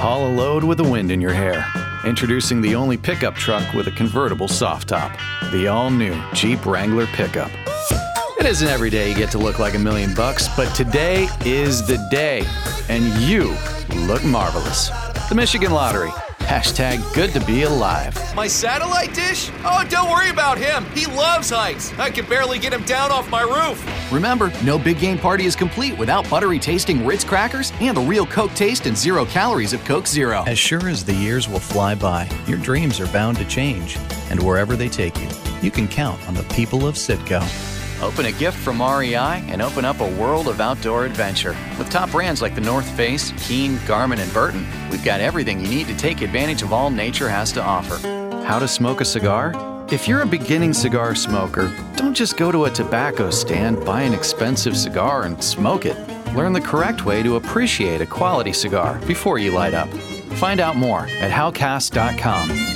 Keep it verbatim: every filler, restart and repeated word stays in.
Haul a load with the wind in your hair. Introducing the only pickup truck with a convertible soft top. The all-new Jeep Wrangler Pickup. It isn't every day you get to look like a million bucks, but today is the day. And you look marvelous. The Michigan Lottery. Hashtag good to be alive. My satellite dish? Oh, don't worry about him. He loves heights. I can barely get him down off my roof. Remember, no big game party is complete without buttery tasting Ritz crackers and the real Coke taste and zero calories of Coke Zero. As sure as the years will fly by, your dreams are bound to change. And wherever they take you, you can count on the people of Citgo. Open a gift from R E I and open up a world of outdoor adventure. With top brands like the North Face, Keen, Garmin, and Burton, we've got everything you need to take advantage of all nature has to offer. How to smoke a cigar? If you're a beginning cigar smoker, don't just go to a tobacco stand, buy an expensive cigar, and smoke it. Learn the correct way to appreciate a quality cigar before you light up. Find out more at how cast dot com.